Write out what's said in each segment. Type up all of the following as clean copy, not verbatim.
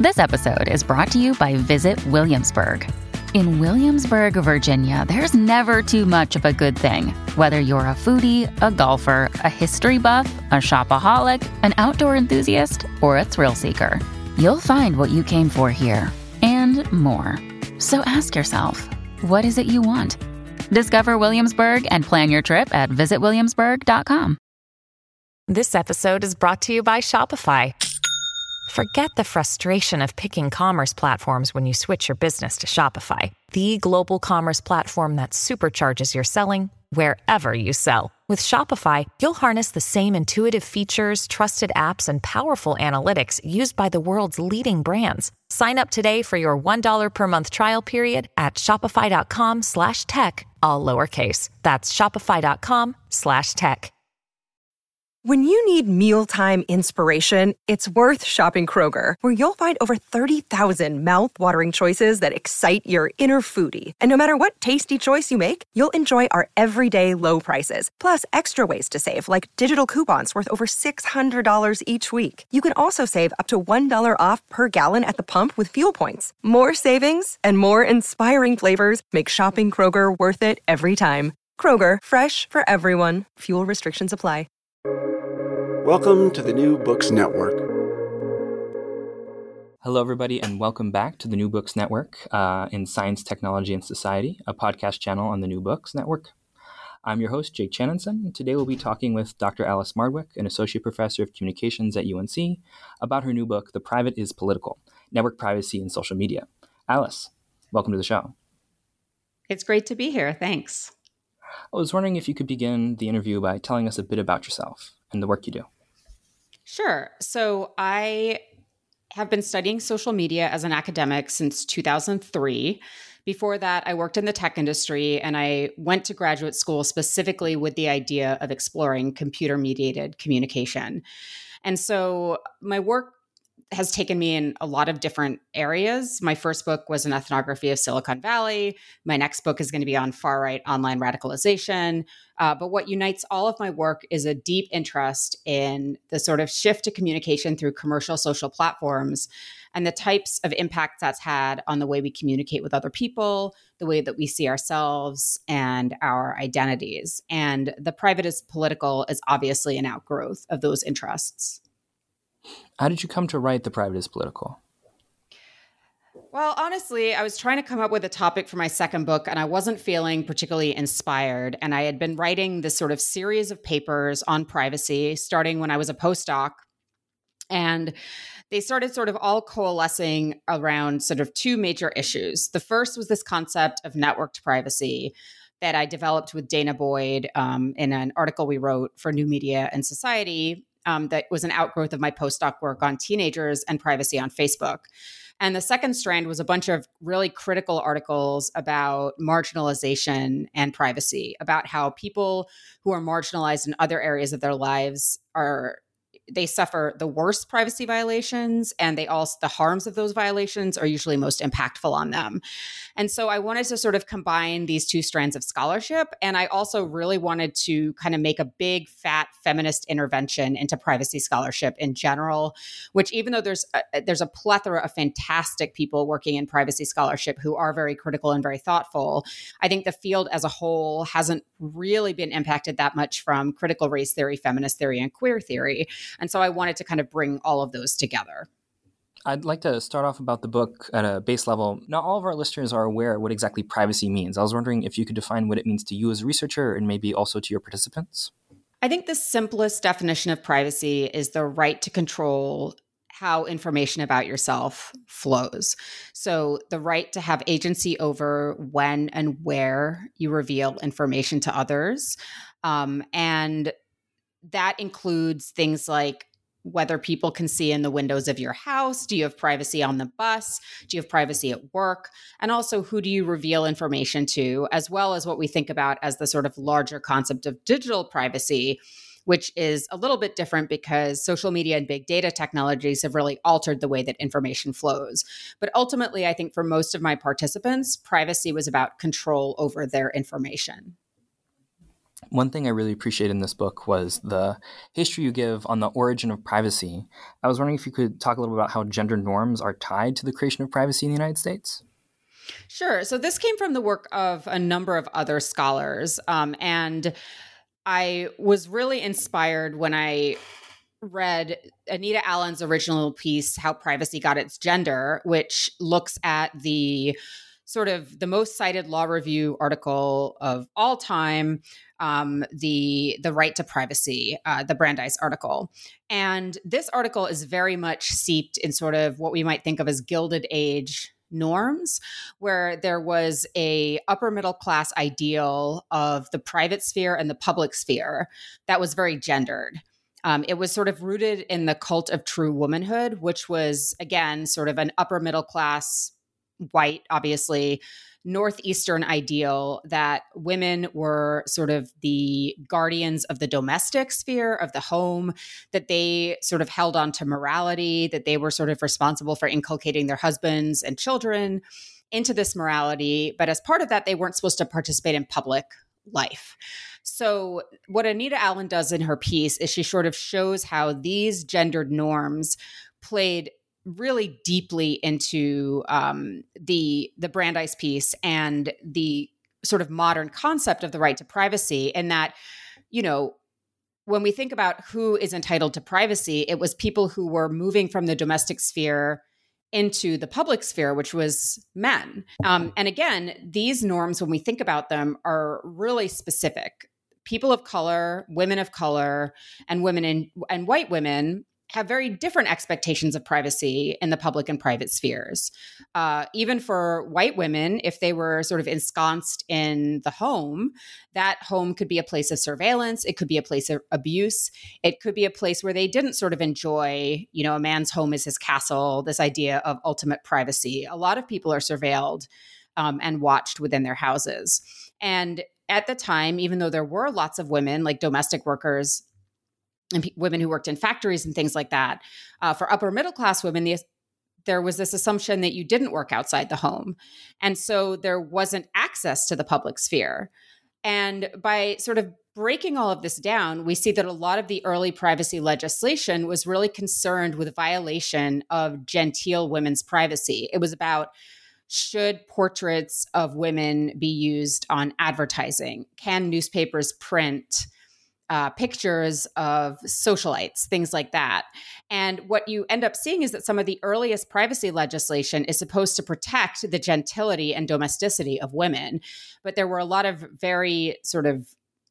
This episode is brought to you by Visit Williamsburg. In Williamsburg, Virginia, there's never too much of a good thing. Whether you're a foodie, a golfer, a history buff, a shopaholic, an outdoor enthusiast, or a thrill seeker, you'll find what you came for here and more. So ask yourself, what is it you want? Discover Williamsburg and plan your trip at visitwilliamsburg.com. This episode is brought to you by Shopify. Forget the frustration of picking commerce platforms when you switch your business to Shopify, the global commerce platform that supercharges your selling wherever you sell. With Shopify, you'll harness the same intuitive features, trusted apps, and powerful analytics used by the world's leading brands. Sign up today for your $1 per month trial period at shopify.com/tech, all lowercase. That's shopify.com/tech. When you need mealtime inspiration, it's worth shopping Kroger, where you'll find over 30,000 mouth-watering choices that excite your inner foodie. And no matter what tasty choice you make, you'll enjoy our everyday low prices, plus extra ways to save, like digital coupons worth over $600 each week. You can also save up to $1 off per gallon at the pump with fuel points. More savings and more inspiring flavors make shopping Kroger worth it every time. Kroger, fresh for everyone. Fuel restrictions apply. Welcome to the New Books Network. Hello, everybody, and welcome back to the New Books Network in Science, Technology, and Society, a podcast channel on the New Books Network. I'm your host, Jake Chanenson, and today we'll be talking with Dr. Alice Mardwick, an associate professor of communications at UNC, about her new book, The Private is Political: Network Privacy and Social Media. Alice, welcome to the show. It's great to be here. Thanks. I was wondering if you could begin the interview by telling us a bit about yourself and the work you do. Sure. So I have been studying social media as an academic since 2003. Before that, I worked in the tech industry, and I went to graduate school specifically with the idea of exploring computer-mediated communication. And so my work has taken me in a lot of different areas. My first book was an ethnography of Silicon Valley. My next book is going to be on far-right online radicalization. But what unites all of my work is a deep interest in the sort of shift to communication through commercial social platforms and the types of impacts that's had on the way we communicate with other people, the way that we see ourselves and our identities. And The Private is Political is obviously an outgrowth of those interests. How did you come to write The Private is Political? Well, honestly, I was trying to come up with a topic for my second book, and I wasn't feeling particularly inspired. And I had been writing this sort of series of papers on privacy, starting when I was a postdoc. And they started sort of all coalescing around sort of two major issues. The first was this concept of networked privacy that I developed with Dana Boyd in an article we wrote for New Media and Society. That was an outgrowth of my postdoc work on teenagers and privacy on Facebook. And the second strand was a bunch of really critical articles about marginalization and privacy, about how people who are marginalized in other areas of their lives they suffer the worst privacy violations, and the harms of those violations are usually most impactful on them. And so I wanted to sort of combine these two strands of scholarship. And I also really wanted to kind of make a big, fat feminist intervention into privacy scholarship in general, which even though there's a plethora of fantastic people working in privacy scholarship who are very critical and very thoughtful, I think the field as a whole hasn't really been impacted that much from critical race theory, feminist theory, and queer theory. And so I wanted to kind of bring all of those together. I'd like to start off about the book at a base level. Not all of our listeners are aware what exactly privacy means. I was wondering if you could define what it means to you as a researcher and maybe also to your participants. I think the simplest definition of privacy is the right to control how information about yourself flows. So the right to have agency over when and where you reveal information to others. And that includes things like whether people can see in the windows of your house. Do you have privacy on the bus? Do you have privacy at work? And also, who do you reveal information to, as well as what we think about as the sort of larger concept of digital privacy, which is a little bit different because social media and big data technologies have really altered the way that information flows. But ultimately, I think for most of my participants, privacy was about control over their information. One thing I really appreciated in this book was the history you give on the origin of privacy. I was wondering if you could talk a little about how gender norms are tied to the creation of privacy in the United States. Sure. So this came from the work of a number of other scholars. And I was really inspired when I read Anita Allen's original piece, How Privacy Got Its Gender, which looks at the sort of the most cited law review article of all time, the Right to Privacy, the Brandeis article. And this article is very much steeped in sort of what we might think of as Gilded Age norms, where there was a upper middle class ideal of the private sphere and the public sphere that was very gendered. It was sort of rooted in the cult of true womanhood, which was, again, sort of an upper middle class, white, obviously, Northeastern ideal that women were sort of the guardians of the domestic sphere of the home, that they sort of held on to morality, that they were sort of responsible for inculcating their husbands and children into this morality. But as part of that, they weren't supposed to participate in public life. So what Anita Allen does in her piece is she sort of shows how these gendered norms played really deeply into the Brandeis piece and the sort of modern concept of the right to privacy. And that, you know, when we think about who is entitled to privacy, it was people who were moving from the domestic sphere into the public sphere, which was men. And again, these norms, when we think about them, are really specific. People of color, women of color, and women and white women have very different expectations of privacy in the public and private spheres. Even for white women, if they were sort of ensconced in the home, that home could be a place of surveillance. It could be a place of abuse. It could be a place where they didn't sort of enjoy, you know, a man's home is his castle, this idea of ultimate privacy. A lot of people are surveilled and watched within their houses. And at the time, even though there were lots of women, like domestic workers, and women who worked in factories and things like that, for upper middle class women, there was this assumption that you didn't work outside the home. And so there wasn't access to the public sphere. And by sort of breaking all of this down, we see that a lot of the early privacy legislation was really concerned with violation of genteel women's privacy. It was about, should portraits of women be used on advertising? Can newspapers print pictures of socialites, things like that? And what you end up seeing is that some of the earliest privacy legislation is supposed to protect the gentility and domesticity of women. But there were a lot of very sort of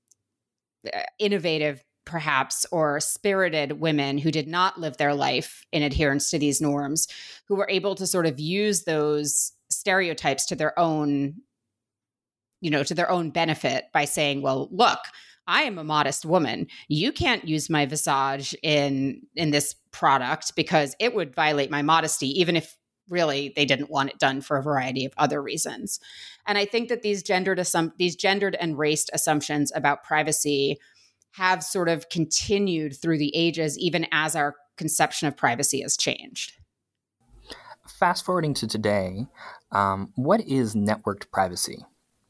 innovative, perhaps, or spirited women who did not live their life in adherence to these norms, who were able to sort of use those stereotypes to their own, you know, to their own benefit by saying, well, look, I am a modest woman. You can't use my visage in this product because it would violate my modesty, even if really they didn't want it done for a variety of other reasons. And I think that these gendered and raced assumptions about privacy have sort of continued through the ages, even as our conception of privacy has changed. Fast forwarding to today, what is networked privacy?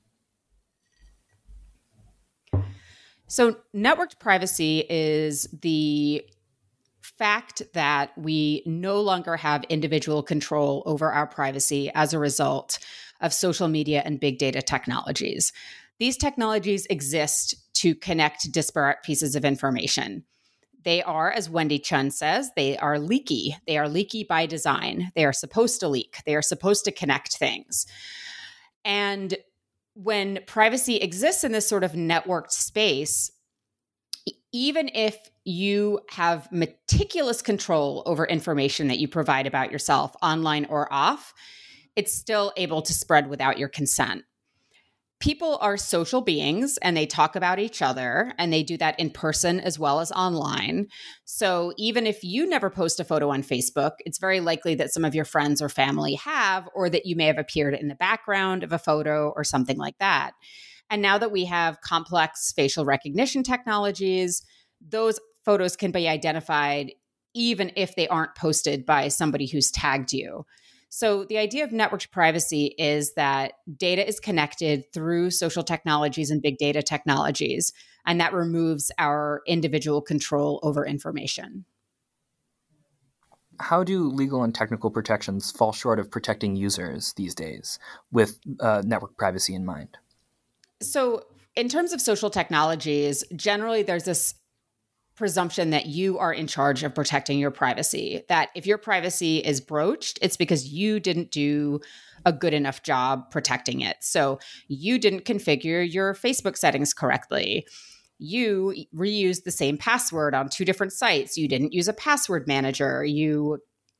So networked privacy is the fact that we no longer have individual control over our privacy as a result of social media and big data technologies. These technologies exist to connect disparate pieces of information. They are, as Wendy Chun says, they are leaky. They are leaky by design. They are supposed to leak. They are supposed to connect things. And when privacy exists in this sort of networked space, even if you have meticulous control over information that you provide about yourself, online or off, it's still able to spread without your consent. People are social beings and they talk about each other, and they do that in person as well as online. So even if you never post a photo on Facebook, it's very likely that some of your friends or family have, or that you may have appeared in the background of a photo or something like that. And now that we have complex facial recognition technologies, those photos can be identified even if they aren't posted by somebody who's tagged you. So the idea of networked privacy is that data is connected through social technologies and big data technologies. and that removes our individual control over information. How do legal and technical protections fall short of protecting users these days with network privacy in mind? So in terms of social technologies, generally there's this presumption that you are in charge of protecting your privacy, that if your privacy is broached, it's because you didn't do a good enough job protecting it. So you didn't configure your Facebook settings correctly. You reused the same password on 2 different sites. You didn't use a password manager. You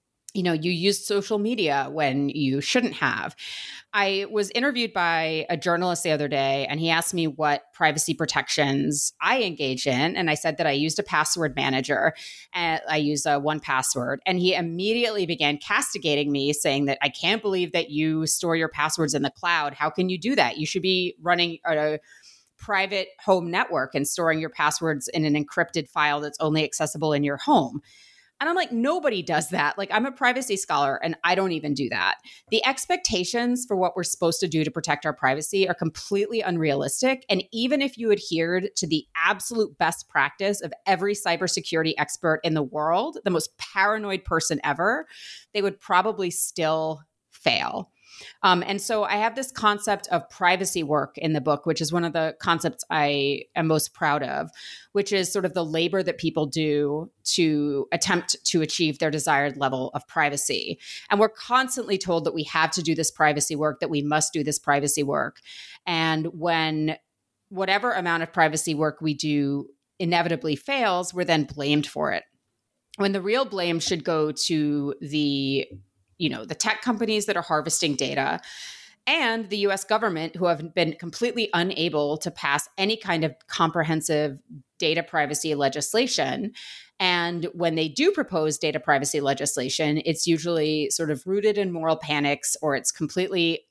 used social media when you shouldn't have. I was interviewed by a journalist the other day, and he asked me what privacy protections I engage in. And I said that I used a password manager, and I use a 1Password. And he immediately began castigating me, saying that I can't believe that you store your passwords in the cloud. How can you do that? You should be running a private home network and storing your passwords in an encrypted file that's only accessible in your home. And I'm like, nobody does that. Like, I'm a privacy scholar and I don't even do that. The expectations for what we're supposed to do to protect our privacy are completely unrealistic. And even if you adhered to the absolute best practice of every cybersecurity expert in the world, the most paranoid person ever, they would probably still fail. And so I have this concept of privacy work in the book, which is one of the concepts I am most proud of, which is sort of the labor that people do to attempt to achieve their desired level of privacy. And we're constantly told that we have to do this privacy work, that we must do this privacy work. And when whatever amount of privacy work we do inevitably fails, we're then blamed for it. When the real blame should go to the tech companies that are harvesting data and the US government, who have been completely unable to pass any kind of comprehensive data privacy legislation. And when they do propose data privacy legislation, it's usually sort of rooted in moral panics, or it's completely,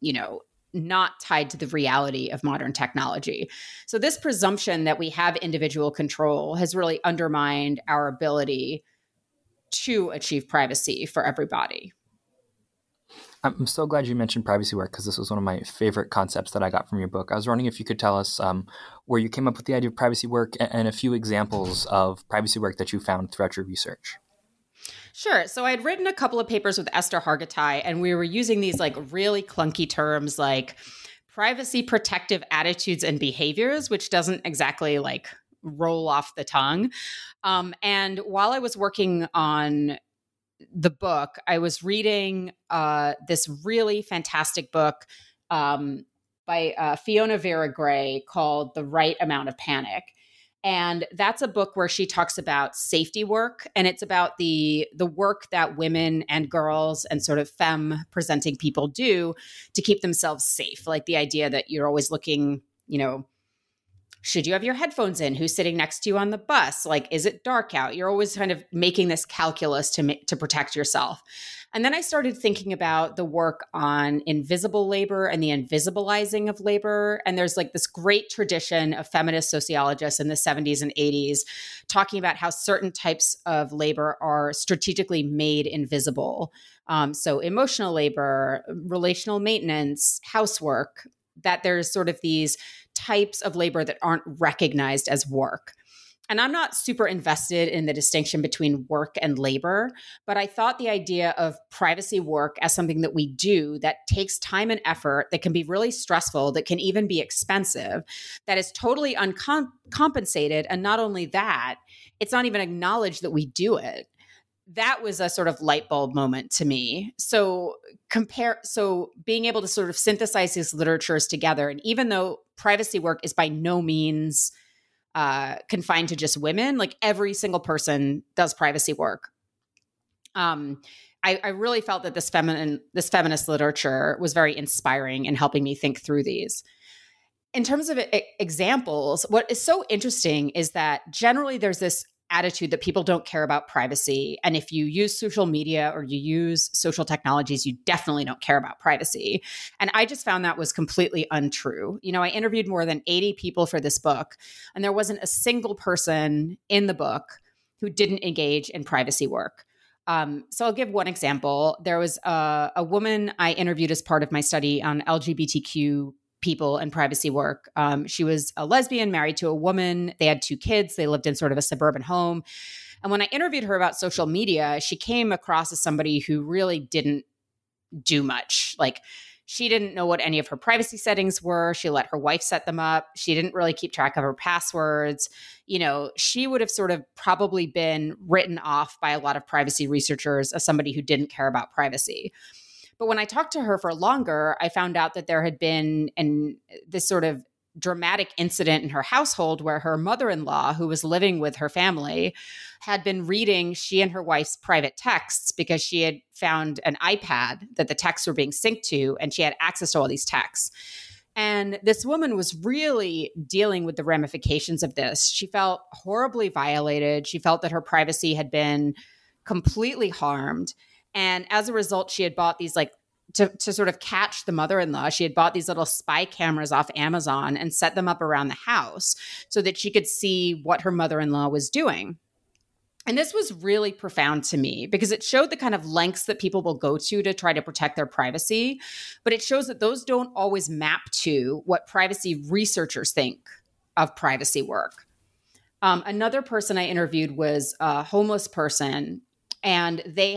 not tied to the reality of modern technology. So this presumption that we have individual control has really undermined our ability to achieve privacy for everybody. I'm so glad you mentioned privacy work, because this was one of my favorite concepts that I got from your book. I was wondering if you could tell us where you came up with the idea of privacy work and a few examples of privacy work that you found throughout your research. Sure. So I had written a couple of papers with Esther Hargitay, and we were using these like really clunky terms like privacy protective attitudes and behaviors, which doesn't exactly like roll off the tongue. And while I was working on the book, I was reading this really fantastic book by Fiona Vera Gray called The Right Amount of Panic. And that's a book where she talks about safety work, and it's about the work that women and girls and sort of femme presenting people do to keep themselves safe. Like the idea that you're always looking, should you have your headphones in? Who's sitting next to you on the bus? Like, is it dark out? You're always kind of making this calculus to protect yourself. And then I started thinking about the work on invisible labor and the invisibilizing of labor. And there's like this great tradition of feminist sociologists in the 70s and 80s talking about how certain types of labor are strategically made invisible. So emotional labor, relational maintenance, housework, that there's sort of these types of labor that aren't recognized as work. And I'm not super invested in the distinction between work and labor, but I thought the idea of privacy work as something that we do that takes time and effort, that can be really stressful, that can even be expensive, that is totally uncompensated. And not only that, it's not even acknowledged that we do it. That was a sort of light bulb moment to me. So being able to sort of synthesize these literatures together, and even though privacy work is by no means confined to just women, like every single person does privacy work. I really felt that this feminist literature was very inspiring in helping me think through these. In terms of examples, what is so interesting is that generally there's this attitude that people don't care about privacy. And if you use social media or you use social technologies, you definitely don't care about privacy. And I just found that was completely untrue. I interviewed more than 80 people for this book, and there wasn't a single person in the book who didn't engage in privacy work. So I'll give one example. There was a woman I interviewed as part of my study on LGBTQ people and privacy work. She was a lesbian married to a woman. They had 2 kids. They lived in sort of a suburban home. And when I interviewed her about social media, she came across as somebody who really didn't do much. Like, she didn't know what any of her privacy settings were. She let her wife set them up. She didn't really keep track of her passwords. She would have sort of probably been written off by a lot of privacy researchers as somebody who didn't care about privacy. But when I talked to her for longer, I found out that there had been this sort of dramatic incident in her household where her mother-in-law, who was living with her family, had been reading she and her wife's private texts because she had found an iPad that the texts were being synced to, and she had access to all these texts. And this woman was really dealing with the ramifications of this. She felt horribly violated. She felt that her privacy had been completely harmed. And as a result, she had bought these to sort of catch the mother-in-law, she had bought these little spy cameras off Amazon and set them up around the house so that she could see what her mother-in-law was doing. And this was really profound to me because it showed the kind of lengths that people will go to try to protect their privacy. But it shows that those don't always map to what privacy researchers think of privacy work. Another person I interviewed was a homeless person, and they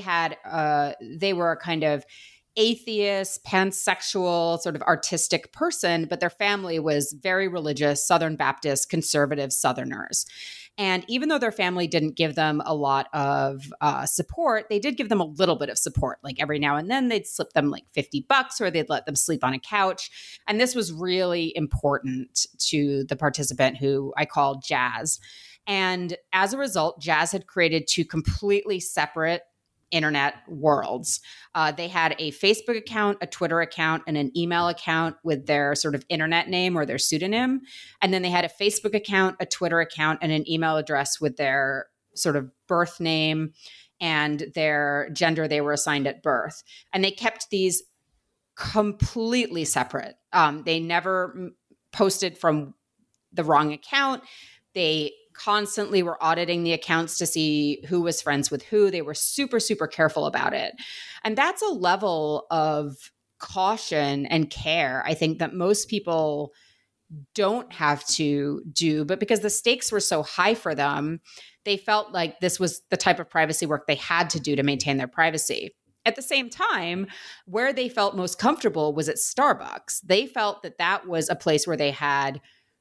were a kind of atheist, pansexual, sort of artistic person, but their family was very religious, Southern Baptist, conservative Southerners. And even though their family didn't give them a lot of support, they did give them a little bit of support. Like every now and then they'd slip them like $50 or they'd let them sleep on a couch. And this was really important to the participant who I called Jazz. And as a result, Jazz had created 2 completely separate internet worlds. They had a Facebook account, a Twitter account, and an email account with their sort of internet name or their pseudonym. And then they had a Facebook account, a Twitter account, and an email address with their sort of birth name and their gender they were assigned at birth. And they kept these completely separate. They never posted from the wrong account. They constantly were auditing the accounts to see who was friends with who. They were super, super careful about it. And that's a level of caution and care, I think, that most people don't have to do. But because the stakes were so high for them, they felt like this was the type of privacy work they had to do to maintain their privacy. At the same time, where they felt most comfortable was at Starbucks. They felt that that was a place where they had,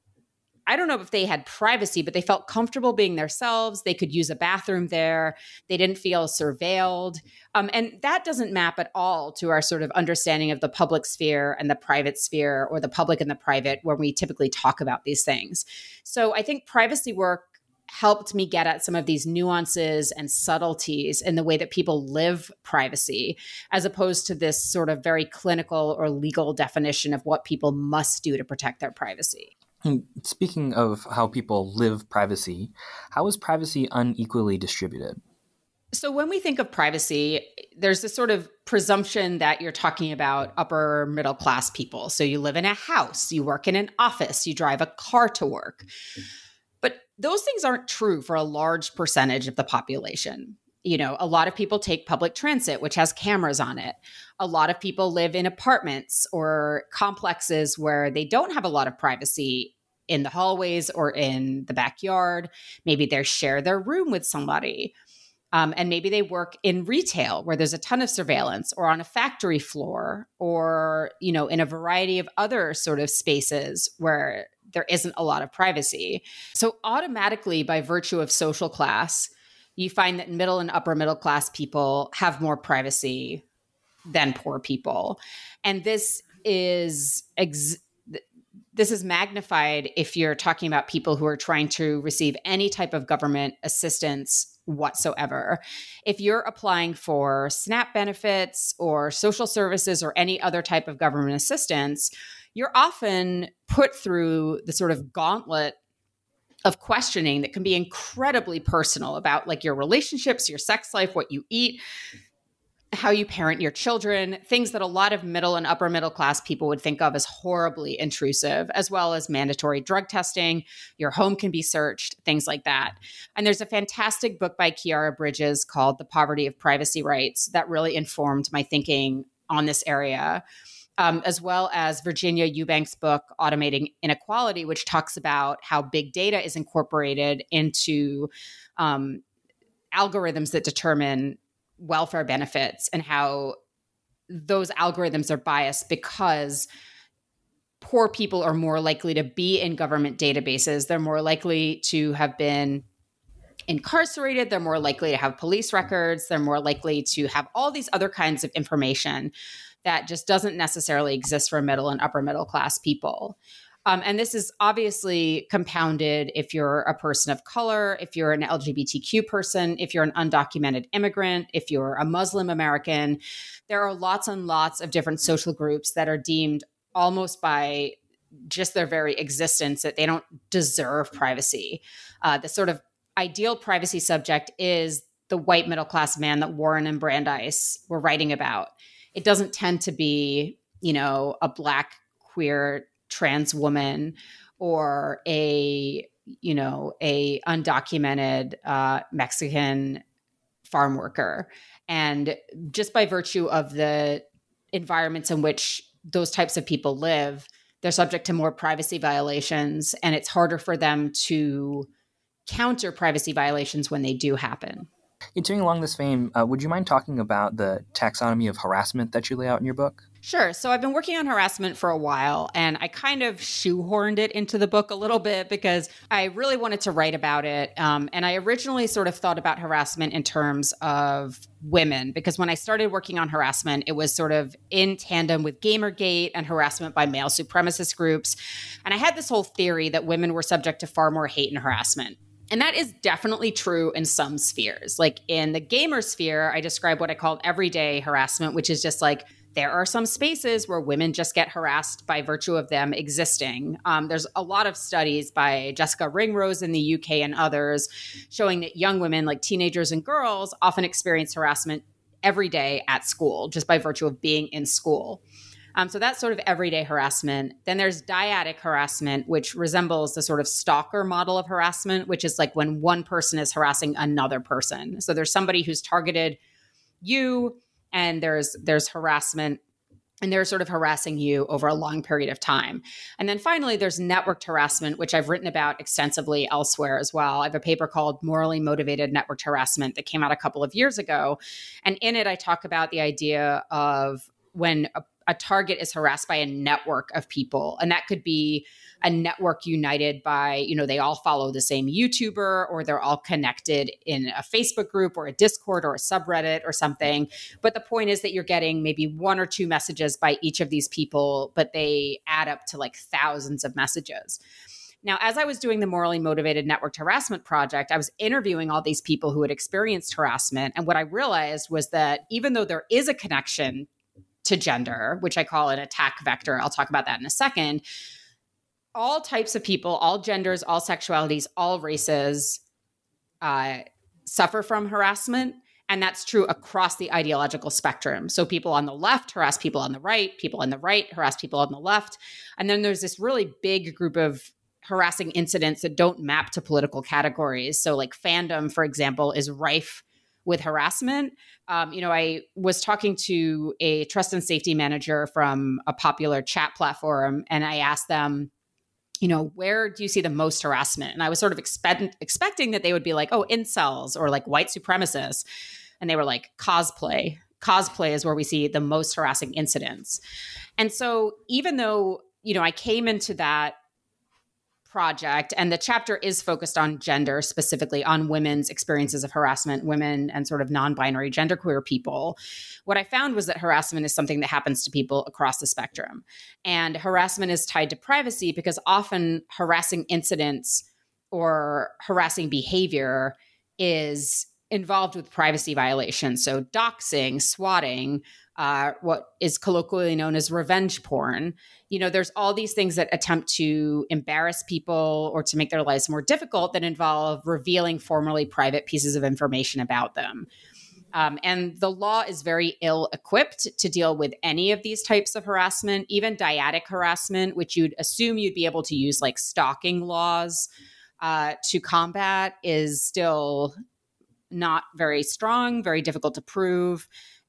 I don't know if they had privacy, but they felt comfortable being themselves. They could use a bathroom there. They didn't feel surveilled. And that doesn't map at all to our sort of understanding of the public sphere and the private sphere, or the public and the private, when we typically talk about these things. So I think privacy work helped me get at some of these nuances and subtleties in the way that people live privacy, as opposed to this sort of very clinical or legal definition of what people must do to protect their privacy. And speaking of how people live privacy, how is privacy unequally distributed? So when we think of privacy, there's this sort of presumption that you're talking about upper middle class people. So you live in a house, you work in an office, you drive a car to work. But those things aren't true for a large percentage of the population. You know, a lot of people take public transit, which has cameras on it. A lot of people live in apartments or complexes where they don't have a lot of privacy in the hallways or in the backyard. Maybe they share their room with somebody. And maybe they work in retail where there's a ton of surveillance, or on a factory floor, or, you know, in a variety of other sort of spaces where there isn't a lot of privacy. So automatically, by virtue of social class, you find that middle and upper middle class people have more privacy than poor people. And this is magnified if you're talking about people who are trying to receive any type of government assistance whatsoever. If you're applying for SNAP benefits or social services or any other type of government assistance, you're often put through the sort of gauntlet of questioning that can be incredibly personal about, like, your relationships, your sex life, what you eat, how you parent your children, things that a lot of middle and upper middle class people would think of as horribly intrusive, as well as mandatory drug testing. Your home can be searched, things like that. And there's a fantastic book by Kiara Bridges called The Poverty of Privacy Rights that really informed my thinking on this area. as well as Virginia Eubank's book, Automating Inequality, which talks about how big data is incorporated into algorithms that determine welfare benefits and how those algorithms are biased because poor people are more likely to be in government databases. They're more likely to have been incarcerated. They're more likely to have police records. They're more likely to have all these other kinds of information that just doesn't necessarily exist for middle and upper middle class people. And this is obviously compounded if you're a person of color, if you're an LGBTQ person, if you're an undocumented immigrant, if you're a Muslim American. There are lots and lots of different social groups that are deemed almost by just their very existence that they don't deserve privacy. The sort of ideal privacy subject is the white middle class man that Warren and Brandeis were writing about. It doesn't tend to be, a Black queer trans woman or a undocumented Mexican farm worker. And just by virtue of the environments in which those types of people live, they're subject to more privacy violations, and it's harder for them to counter privacy violations when they do happen. Continuing along this vein, would you mind talking about the taxonomy of harassment that you lay out in your book? Sure. So I've been working on harassment for a while, and I kind of shoehorned it into the book a little bit because I really wanted to write about it. And I originally sort of thought about harassment in terms of women, because when I started working on harassment, it was sort of in tandem with Gamergate and harassment by male supremacist groups. And I had this whole theory that women were subject to far more hate and harassment. And that is definitely true in some spheres. Like in the gamer sphere, I describe what I called everyday harassment, which is just like, there are some spaces where women just get harassed by virtue of them existing. There's a lot of studies by Jessica Ringrose in the UK and others showing that young women, like teenagers and girls, often experience harassment every day at school just by virtue of being in school. So that's sort of everyday harassment. Then there's dyadic harassment, which resembles the sort of stalker model of harassment, which is like when one person is harassing another person. So there's somebody who's targeted you, and there's harassment, and they're sort of harassing you over a long period of time. And then finally, there's networked harassment, which I've written about extensively elsewhere as well. I have a paper called Morally Motivated Networked Harassment that came out a couple of years ago. And in it, I talk about the idea of when a target is harassed by a network of people. And that could be a network united by, they all follow the same YouTuber, or they're all connected in a Facebook group or a Discord or a subreddit or something. But the point is that you're getting maybe one or two messages by each of these people, but they add up to like thousands of messages. Now, as I was doing the Morally Motivated Networked Harassment project, I was interviewing all these people who had experienced harassment. And what I realized was that even though there is a connection to gender, which I call an attack vector, I'll talk about that in a second, all types of people, all genders, all sexualities, all races suffer from harassment. And that's true across the ideological spectrum. So people on the left harass people on the right, people on the right harass people on the left. And then there's this really big group of harassing incidents that don't map to political categories. So like fandom, for example, is rife with harassment. I was talking to a trust and safety manager from a popular chat platform, and I asked them, where do you see the most harassment? And I was sort of expecting that they would be like, oh, incels or like white supremacists. And they were like, cosplay. Cosplay is where we see the most harassing incidents. And so even though, I came into that project, and the chapter is focused on gender, specifically on women's experiences of harassment, women and sort of non-binary genderqueer people. What I found was that harassment is something that happens to people across the spectrum. And harassment is tied to privacy because often harassing incidents or harassing behavior is involved with privacy violations. So doxing, swatting, what is colloquially known as revenge porn. There's all these things that attempt to embarrass people or to make their lives more difficult that involve revealing formerly private pieces of information about them. And the law is very ill-equipped to deal with any of these types of harassment, even dyadic harassment, which you'd assume you'd be able to use like stalking laws to combat, is still not very strong, very difficult to prove.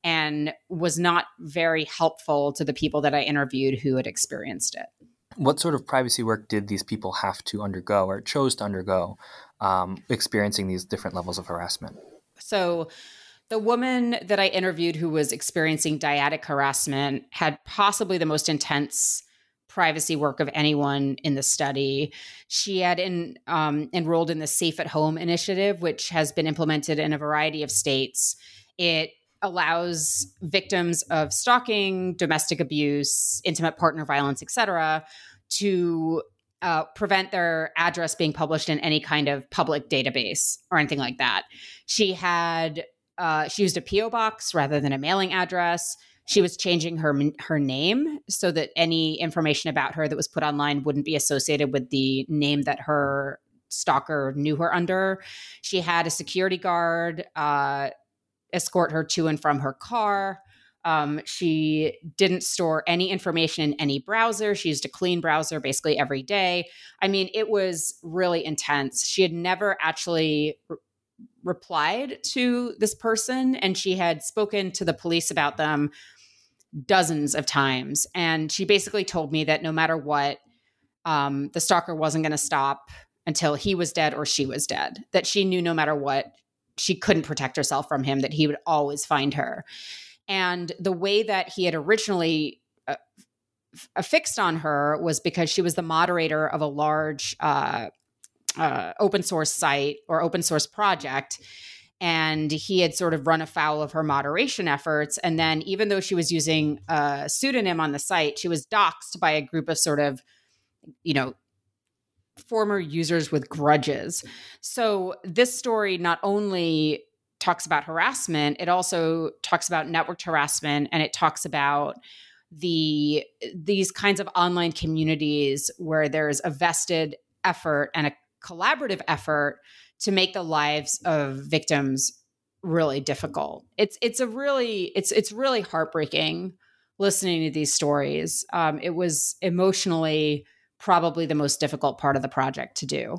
and was not very helpful to the people that I interviewed who had experienced it. What sort of privacy work did these people have to undergo or chose to undergo experiencing these different levels of harassment? So the woman that I interviewed who was experiencing dyadic harassment had possibly the most intense privacy work of anyone in the study. She had enrolled in the Safe at Home initiative, which has been implemented in a variety of states. It allows victims of stalking, domestic abuse, intimate partner violence, et cetera, to prevent their address being published in any kind of public database or anything like that. She used a PO box rather than a mailing address. She was changing her name so that any information about her that was put online wouldn't be associated with the name that her stalker knew her under. She had a security guard escort her to and from her car. She didn't store any information in any browser. She used a clean browser basically every day. I mean, it was really intense. She had never actually replied to this person, and she had spoken to the police about them dozens of times. And she basically told me that no matter what, the stalker wasn't going to stop until he was dead or she was dead, that she knew no matter what, she couldn't protect herself from him, that he would always find her. And the way that he had originally affixed on her was because she was the moderator of a large open source site or open source project. And he had sort of run afoul of her moderation efforts. And then even though she was using a pseudonym on the site, she was doxxed by a group of sort of, former users with grudges. So this story not only talks about harassment, it also talks about networked harassment, and it talks about these kinds of online communities where there's a vested effort and a collaborative effort to make the lives of victims really difficult. It's really heartbreaking listening to these stories. It was emotionally probably the most difficult part of the project to do.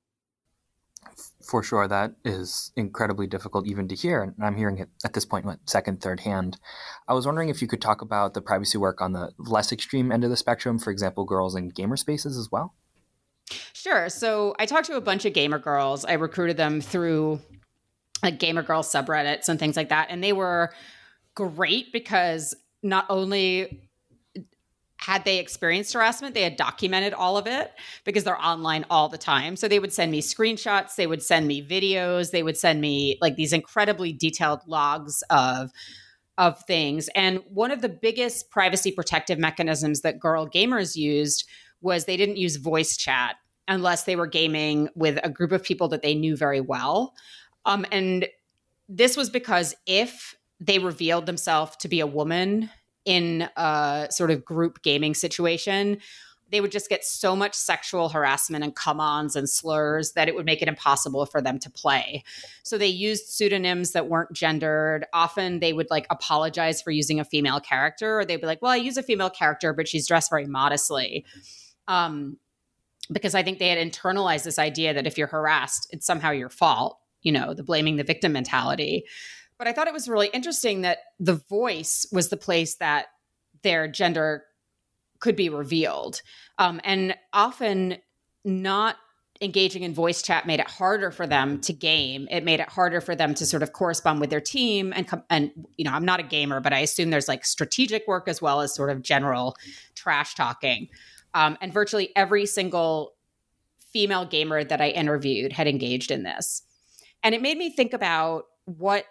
For sure, that is incredibly difficult even to hear. And I'm hearing it at this point, second, third hand. I was wondering if you could talk about the privacy work on the less extreme end of the spectrum, for example, girls in gamer spaces as well. Sure. So I talked to a bunch of gamer girls. I recruited them through gamer girl subreddits and things like that. And they were great because not only had they experienced harassment, they had documented all of it because they're online all the time. So they would send me screenshots, they would send me videos, they would send me like these incredibly detailed logs of things. And one of the biggest privacy protective mechanisms that girl gamers used was they didn't use voice chat unless they were gaming with a group of people that they knew very well. And this was because if they revealed themselves to be a woman in a sort of group gaming situation, they would just get so much sexual harassment and come-ons and slurs that it would make it impossible for them to play. So they used pseudonyms that weren't gendered. Often they would like apologize for using a female character, or they'd be like, well, I use a female character, but she's dressed very modestly. Because I think they had internalized this idea that if you're harassed, it's somehow your fault, the blaming the victim mentality. But I thought it was really interesting that the voice was the place that their gender could be revealed. And often not engaging in voice chat made it harder for them to game. It made it harder for them to sort of correspond with their team. And I'm not a gamer, but I assume there's like strategic work as well as sort of general trash talking. And virtually every single female gamer that I interviewed had engaged in this. And it made me think about what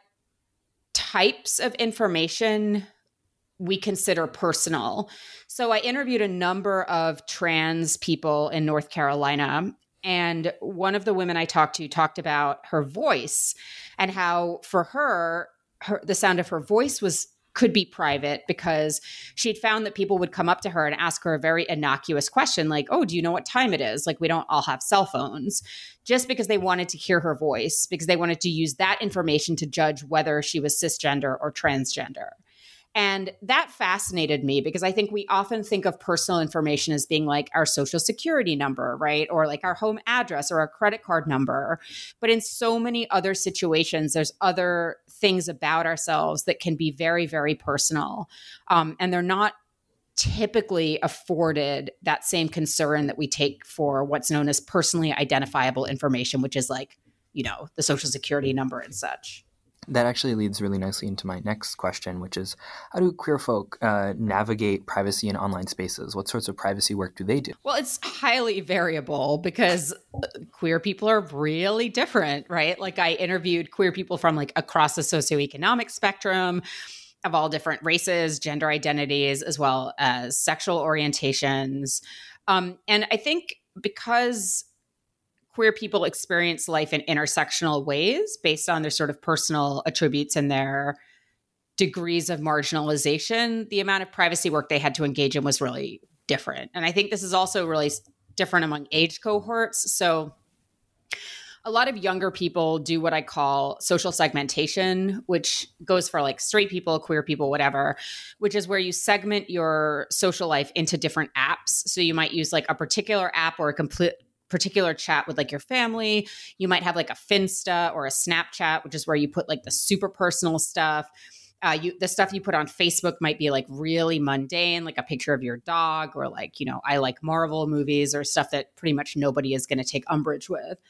types of information we consider personal. So I interviewed a number of trans people in North Carolina, and one of the women I talked to talked about her voice and how for her the sound of her voice could be private because she'd found that people would come up to her and ask her a very innocuous question like, oh, do you know what time it is? Like, we don't all have cell phones, just because they wanted to hear her voice, because they wanted to use that information to judge whether she was cisgender or transgender. And that fascinated me because I think we often think of personal information as being like our social security number, right? Or like our home address or our credit card number. But in so many other situations, there's other things about ourselves that can be very, very personal. And they're not typically afforded that same concern that we take for what's known as personally identifiable information, which is like, the social security number and such. That actually leads really nicely into my next question, which is, how do queer folk navigate privacy in online spaces? What sorts of privacy work do they do? Well, it's highly variable because queer people are really different, right? Like I interviewed queer people from like across the socioeconomic spectrum of all different races, gender identities, as well as sexual orientations. And I think because queer people experience life in intersectional ways based on their sort of personal attributes and their degrees of marginalization, the amount of privacy work they had to engage in was really different. And I think this is also really different among age cohorts. So a lot of younger people do what I call social segmentation, which goes for like straight people, queer people, whatever, which is where you segment your social life into different apps. So you might use like a particular app or a particular chat with like your family. You might have like a Finsta or a Snapchat, which is where you put like the super personal stuff. The stuff you put on Facebook might be like really mundane, like a picture of your dog or like, I like Marvel movies or stuff that pretty much nobody is going to take umbrage with.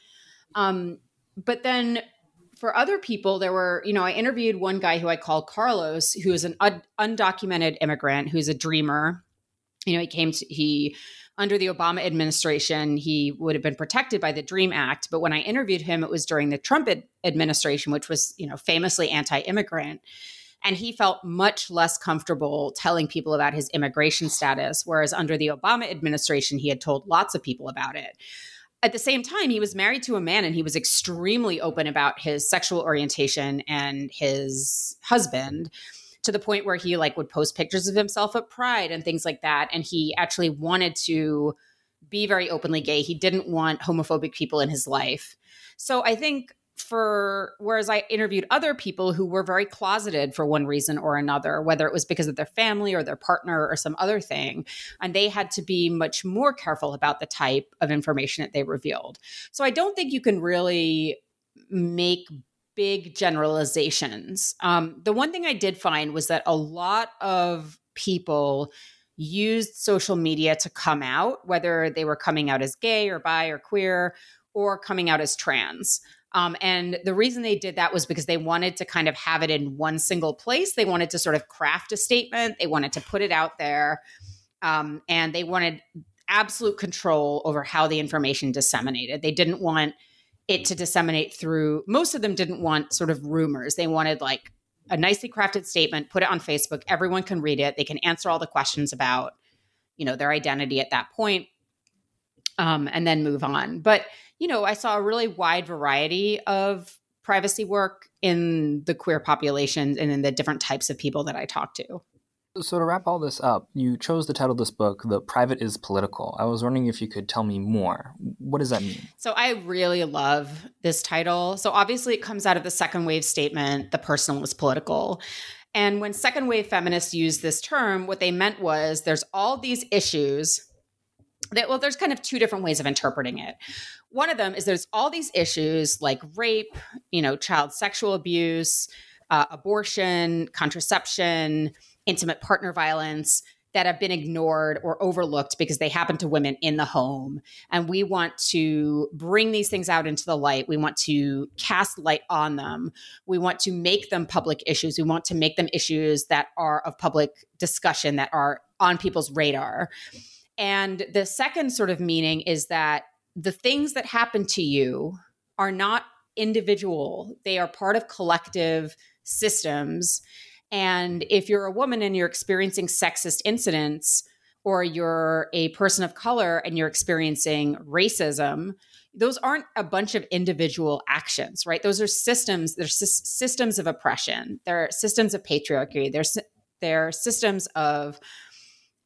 But then for other people, there were, I interviewed one guy who I call Carlos, who is an undocumented immigrant, who's a dreamer. He under the Obama administration, he would have been protected by the DREAM Act. But when I interviewed him, it was during the Trump administration, which was, famously anti-immigrant. And he felt much less comfortable telling people about his immigration status, whereas under the Obama administration, he had told lots of people about it. At the same time, he was married to a man and he was extremely open about his sexual orientation and his husband, to the point where he like would post pictures of himself at Pride and things like that. And he actually wanted to be very openly gay. He didn't want homophobic people in his life. So I think whereas I interviewed other people who were very closeted for one reason or another, whether it was because of their family or their partner or some other thing, and they had to be much more careful about the type of information that they revealed. So I don't think you can really make big generalizations. The one thing I did find was that a lot of people used social media to come out, whether they were coming out as gay or bi or queer or coming out as trans. And the reason they did that was because they wanted to kind of have it in one single place. They wanted to sort of craft a statement. They wanted to put it out there. And they wanted absolute control over how the information disseminated. They didn't want it to disseminate through, most of them didn't want sort of rumors. They wanted like a nicely crafted statement, put it on Facebook. Everyone can read it. They can answer all the questions about, their identity at that point, and then move on. But, I saw a really wide variety of privacy work in the queer population and in the different types of people that I talked to. So to wrap all this up, you chose to title this book, The Private is Political. I was wondering if you could tell me more. What does that mean? So I really love this title. So obviously it comes out of the second wave statement, the personal is political. And when second wave feminists used this term, what they meant was there's all these issues there's kind of two different ways of interpreting it. One of them is there's all these issues like rape, child sexual abuse, abortion, contraception, intimate partner violence that have been ignored or overlooked because they happen to women in the home. And we want to bring these things out into the light. We want to cast light on them. We want to make them public issues. We want to make them issues that are of public discussion, that are on people's radar. And the second sort of meaning is that the things that happen to you are not individual. They are part of collective systems. And if you're a woman and you're experiencing sexist incidents, or you're a person of color and you're experiencing racism, those aren't a bunch of individual actions, right? Those are systems. They're systems of oppression. They're systems of patriarchy. They're systems of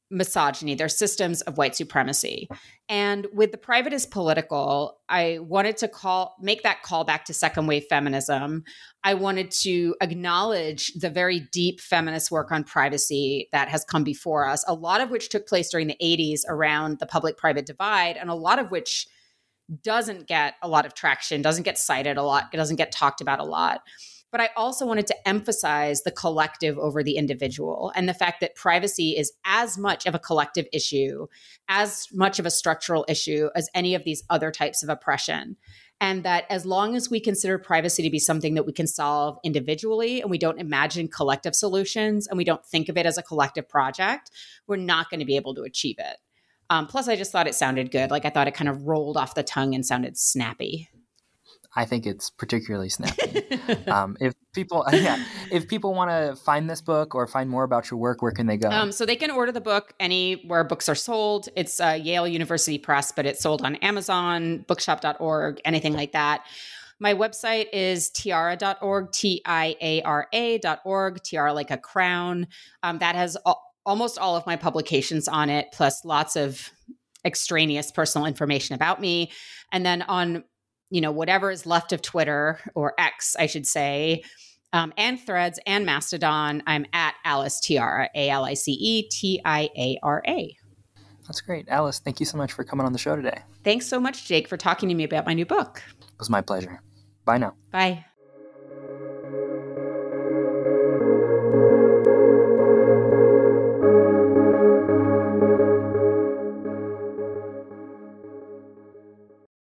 misogyny. They're systems of white supremacy. And with The Private is Political, I wanted to make that call back to second wave feminism. I wanted to acknowledge the very deep feminist work on privacy that has come before us, a lot of which took place during the 80s around the public-private divide, and a lot of which doesn't get a lot of traction, doesn't get cited a lot, doesn't get talked about a lot. But I also wanted to emphasize the collective over the individual and the fact that privacy is as much of a collective issue, as much of a structural issue as any of these other types of oppression. And that as long as we consider privacy to be something that we can solve individually and we don't imagine collective solutions and we don't think of it as a collective project, we're not going to be able to achieve it. Plus, I just thought it sounded good. Like I thought it kind of rolled off the tongue and sounded snappy. I think it's particularly snappy. If people want to find this book or find more about your work, where can they go? So they can order the book anywhere books are sold. It's Yale University Press, but it's sold on Amazon, bookshop.org, anything like that. My website is tiara.org, TIARA.org, tiara like a crown. That has almost all of my publications on it, plus lots of extraneous personal information about me. And then on whatever is left of Twitter, or X, I should say, and Threads and Mastodon, I'm at Alice Tiara, ALICETIARA. That's great. Alice, thank you so much for coming on the show today. Thanks so much, Jake, for talking to me about my new book. It was my pleasure. Bye now. Bye.